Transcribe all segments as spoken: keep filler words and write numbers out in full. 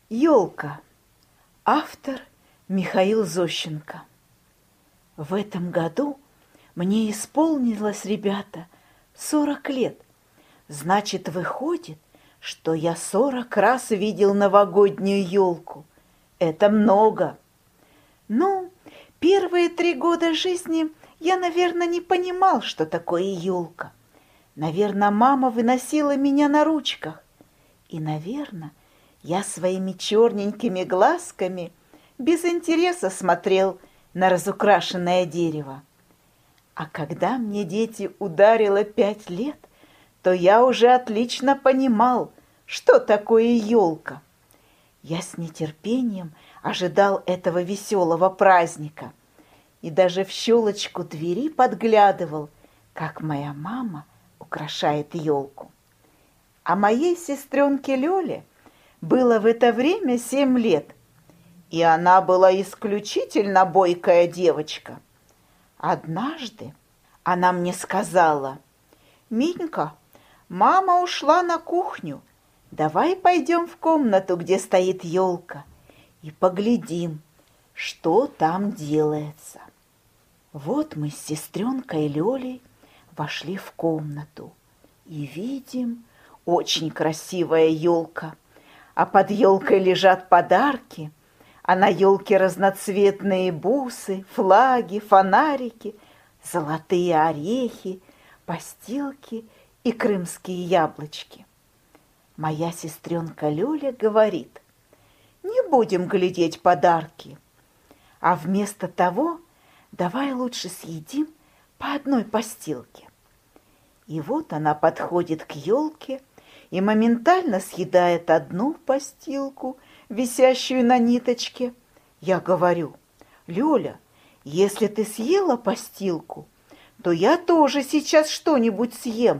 Ёлка. Автор Михаил Зощенко. В этом году мне исполнилось, ребята, сорок лет. Значит, выходит, что я сорок раз видел новогоднюю елку. Это много. Ну, первые три года жизни я, наверное, не понимал, что такое елка. Наверное, мама выносила меня на ручках. И, наверное, я своими черненькими глазками без интереса смотрел на разукрашенное дерево. А когда мне, дети, ударило пять лет, то я уже отлично понимал, что такое елка. Я с нетерпением ожидал этого веселого праздника и даже в щелочку двери подглядывал, как моя мама украшает елку. А моей сестренке Лёле было в это время семь лет, и она была исключительно бойкая девочка. Однажды она мне сказала: «Минька, мама ушла на кухню, давай пойдем в комнату, где стоит елка, и поглядим, что там делается». Вот мы с сестренкой Лёлей вошли в комнату и видим, очень красивая елка, а под елкой лежат подарки, а на елке разноцветные бусы, флаги, фонарики, золотые орехи, постилки и крымские яблочки. Моя сестренка Лёля говорит: «Не будем глядеть подарки, а вместо того давай лучше съедим по одной постилке». И вот она подходит к елке и моментально съедает одну постилку, висящую на ниточке. Я говорю: «Лёля, если ты съела постилку, то я тоже сейчас что-нибудь съем».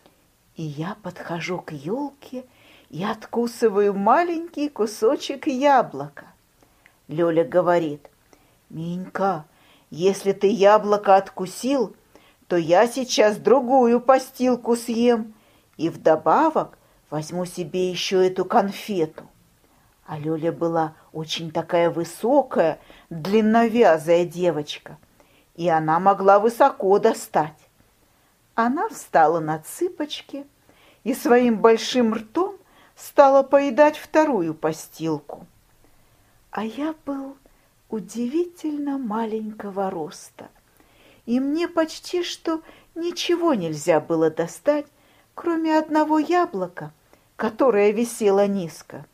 И я подхожу к елке и откусываю маленький кусочек яблока. Лёля говорит: «Минька, если ты яблоко откусил, то я сейчас другую постилку съем и вдобавок возьму себе еще эту конфету». А Лёля была очень такая высокая, длинновязая девочка, и она могла высоко достать. Она встала на цыпочки и своим большим ртом стала поедать вторую постилку. А я был удивительно маленького роста, и мне почти что ничего нельзя было достать, кроме одного яблока, которое висело низко.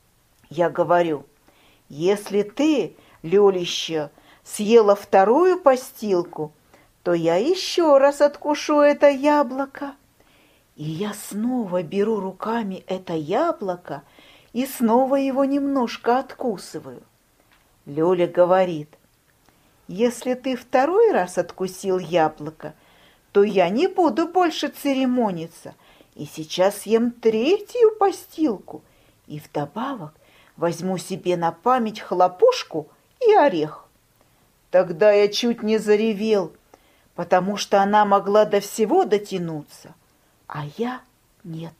Я говорю: «Если ты, Лёлища, съела вторую постилку, то я еще раз откушу это яблоко». И я снова беру руками это яблоко и снова его немножко откусываю. Лёля говорит: «Если ты второй раз откусил яблоко, то я не буду больше церемониться и сейчас съем третью постилку и вдобавок возьму себе на память хлопушку и орех». Тогда я чуть не заревел, потому что она могла до всего дотянуться, а я нет.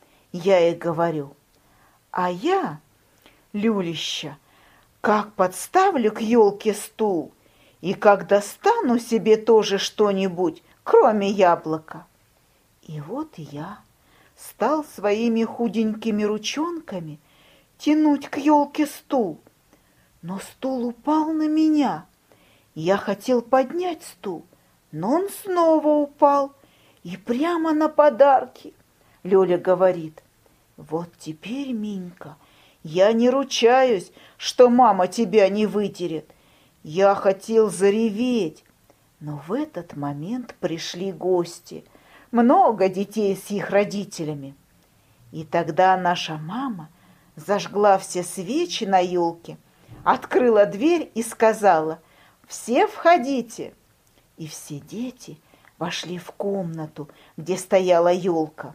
Я ей говорю: «А я, Люлища, как подставлю к елке стул и как достану себе тоже что-нибудь, кроме яблока». И вот я стал своими худенькими ручонками тянуть к елке стул, но стул упал на меня. Я хотел поднять стул, но он снова упал и прямо на подарки. Лёля говорит: «Вот теперь, Минька, я не ручаюсь, что мама тебя не вытерет». Я хотел зареветь, но в этот момент пришли гости, много детей с их родителями. И тогда наша мама зажгла все свечи на елке, открыла дверь и сказала: «Все входите». И все дети вошли в комнату, где стояла елка.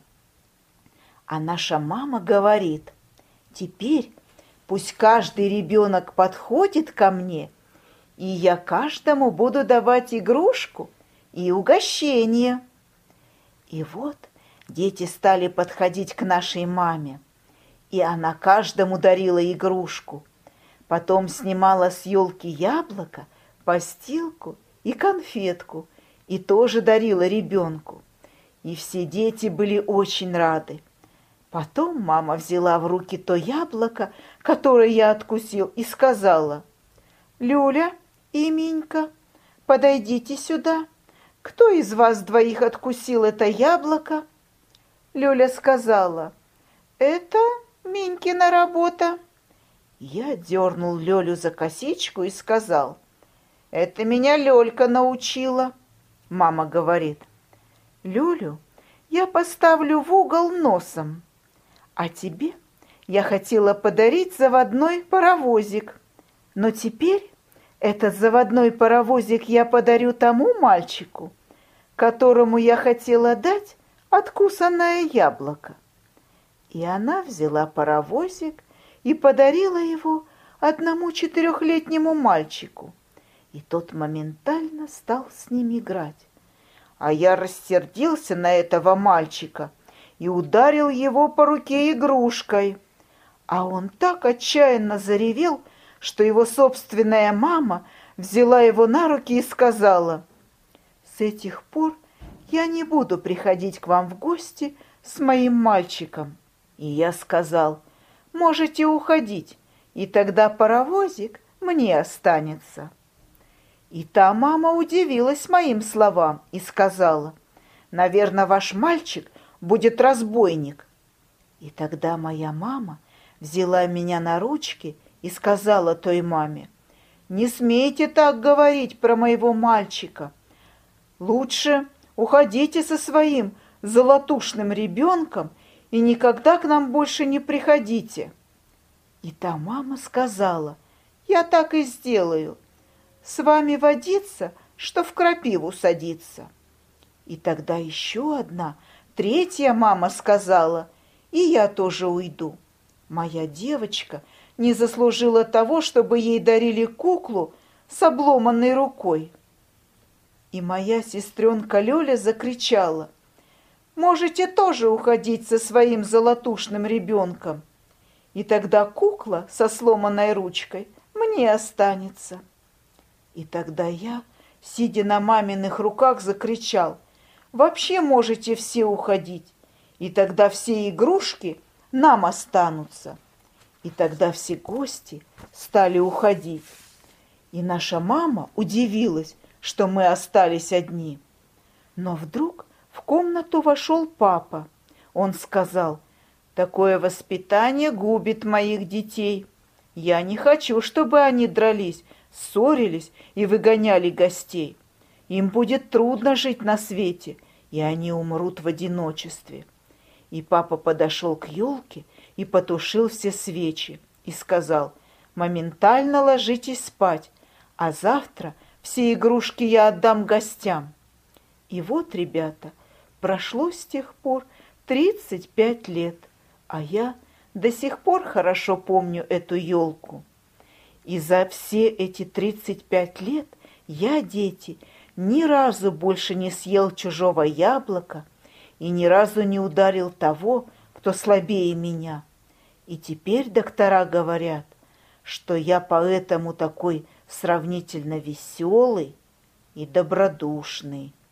А наша мама говорит: «Теперь пусть каждый ребенок подходит ко мне, и я каждому буду давать игрушку и угощение». И вот дети стали подходить к нашей маме. и она каждому дарила игрушку. Потом снимала с елки яблоко, постилку и конфетку и тоже дарила ребенку. И все дети были очень рады. Потом мама взяла в руки то яблоко, которое я откусил, и сказала: «Люля и Минька, подойдите сюда. Кто из вас двоих откусил это яблоко?» Люля сказала: «Это Минькина работа». Я дернул Лёлю за косичку и сказал: «Это меня Лёлька научила». Мама говорит: «Лёлю я поставлю в угол носом, а тебе я хотела подарить заводной паровозик, но теперь этот заводной паровозик я подарю тому мальчику, которому я хотела дать откусанное яблоко». И она взяла паровозик и подарила его одному четырехлетнему мальчику, и тот моментально стал с ним играть. А я рассердился на этого мальчика и ударил его по руке игрушкой. А он так отчаянно заревел, что его собственная мама взяла его на руки и сказала: «С этих пор я не буду приходить к вам в гости с моим мальчиком». И я сказал: «Можете уходить, и тогда паровозик мне останется». И та мама удивилась моим словам и сказала: «Наверное, ваш мальчик будет разбойник». И тогда моя мама взяла меня на ручки и сказала той маме: «Не смейте так говорить про моего мальчика. Лучше уходите со своим золотушным ребенком и никогда к нам больше не приходите». И та мама сказала: «Я так и сделаю. С вами водиться, что в крапиву садиться». И тогда еще одна, третья мама сказала: «И я тоже уйду. Моя девочка не заслужила того, чтобы ей дарили куклу с обломанной рукой». И моя сестренка Лёля закричала: «Можете тоже уходить со своим золотушным ребенком, и тогда кукла со сломанной ручкой мне останется». И тогда я, сидя на маминых руках, закричал: «Вообще можете все уходить, и тогда все игрушки нам останутся». И тогда все гости стали уходить. И наша мама удивилась, что мы остались одни. Но вдруг в комнату вошел папа. Он сказал: «Такое воспитание губит моих детей. Я не хочу, чтобы они дрались, ссорились и выгоняли гостей. Им будет трудно жить на свете, и они умрут в одиночестве». И папа подошел к елке и потушил все свечи и сказал: «Моментально ложитесь спать, а завтра все игрушки я отдам гостям». И вот, ребята, прошло с тех пор тридцать пять лет, а я до сих пор хорошо помню эту елку. И за все эти тридцать пять лет я, дети, ни разу больше не съел чужого яблока и ни разу не ударил того, кто слабее меня. И теперь доктора говорят, что я поэтому такой сравнительно веселый и добродушный.